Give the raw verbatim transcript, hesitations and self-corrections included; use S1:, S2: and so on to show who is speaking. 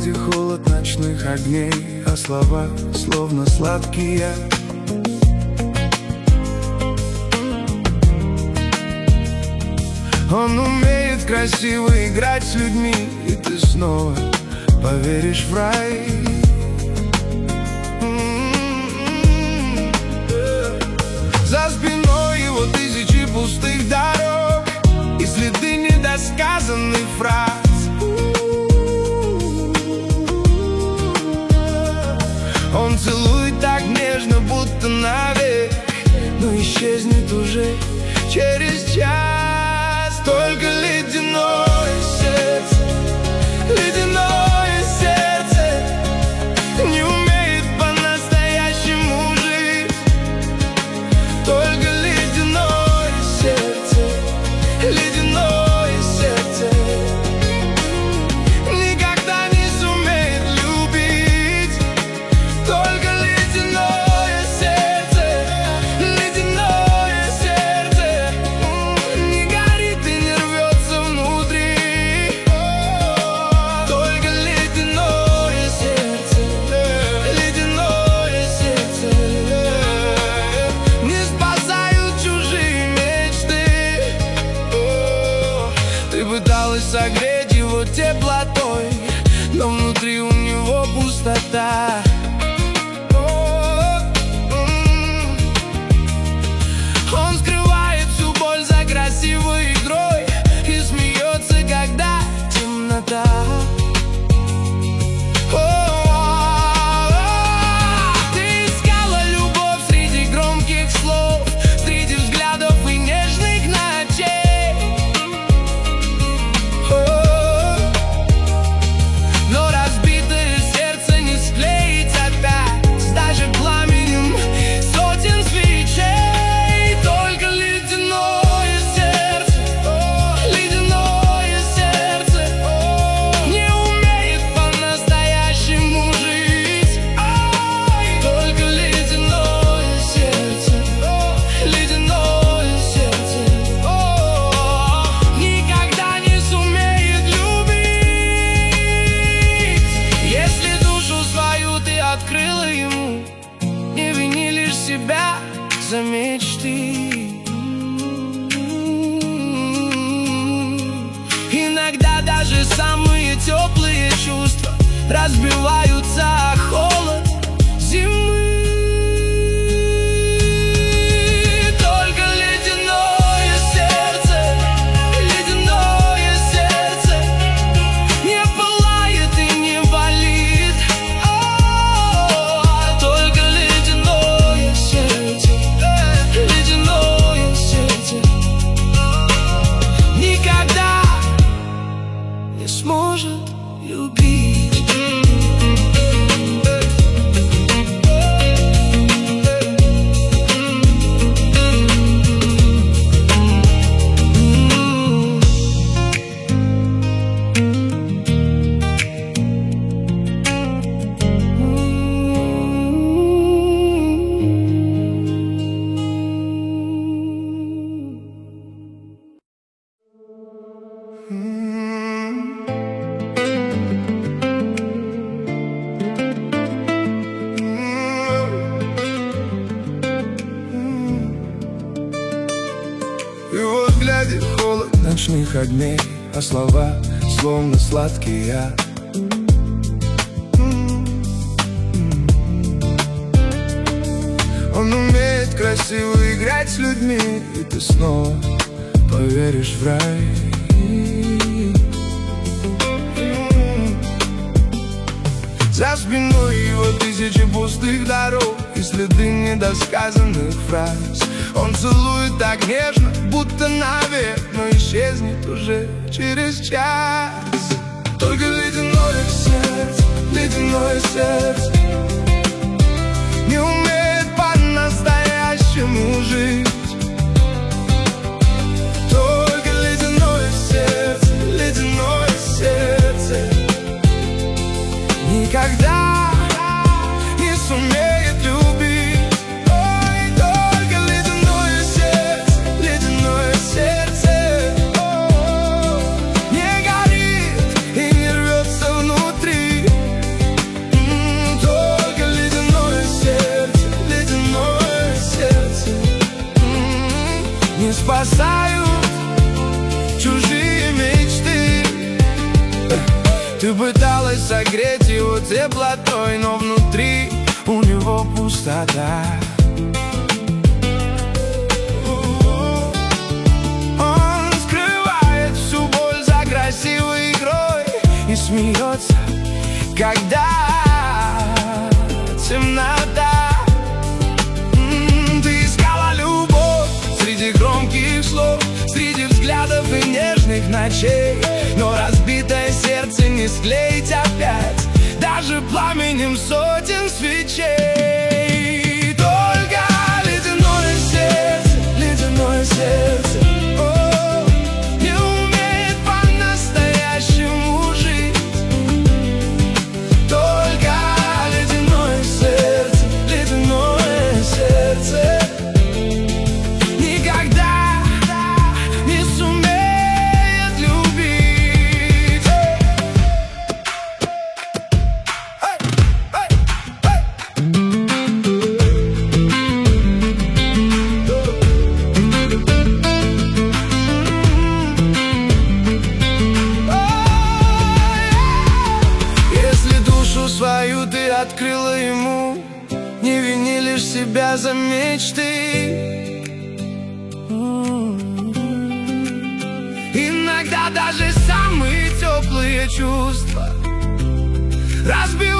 S1: взгляде холод ночных огней, а слова словно сладкие. Он умеет красиво играть с людьми, и ты снова поверишь в рай. За спиной его тысячи пустых дорог и следы недосказанных фраз. Он целует так нежно, будто навек, но исчезнет уже через час. Только ледяное сердце, ледяное сердце не умеет по-настоящему жить. Только ледяное сердце, ледяное сердце никогда не сумеет любить. Только ледяное сердце, ледяное сердце не горит и не рвется внутри. Только ледяное сердце, ледяное сердце не спасают чужие мечты. Ты пыталась согреть его теплотой, но внутри у него пустота. Он скрывает всю боль за красивой игрой и смеется, когда темнота. Ты искала любовь среди громких слов, среди взглядов и нежных ночей. Но разбитое сердце не склеить опять, даже пламенем сотен свечей. Только ледяное сердце, ледяное сердце не умеет по-настоящему жить. Только ледяное сердце, ледяное сердце никогда не сумеет любить. Если душу свою ты открыла ему, не вини лишь себя за мечты. Иногда даже самые теплые чувства разбиваются о холод зимы. Только ледяное сердце, ледяное сердце не пылает и не болит. Только ледяное сердце, ледяное сердце никогда не сможет любить. В его взгляде холод ночных огней, а слова словно сладкий яд. Он умеет красиво играть с людьми, и ты снова поверишь в рай. За спиной его тысячи пустых дорог и следы недосказанных фраз. Он целует так нежно, будто навек, но исчезнет уже через час. Только ледяное сердце, ледяное сердце не умеет по-настоящему жить. Только ледяное сердце, ледяное сердце никогда не сумеет любить. Ой, только ледяное сердце, ледяное сердце не горит и не рвется внутри. Ты пыталась согреть его теплотой, но внутри у него пустота. Он скрывает всю боль за красивой игрой и смеется, когда темнота. М-м, ты искала любовь среди громких слов, среди взглядов и нежных ночей, но разбитое сердце не склеить опять даже пламенем сотен свечей. Только ледяное сердце, ледяное сердце, о, не умеет по-настоящему жить. Только ледяное сердце, ледяное сердце никогда не сумеет любить. Если душу свою ты открыла ему, не вини лишь себя за мечты. Иногда даже самые теплые чувства разбивают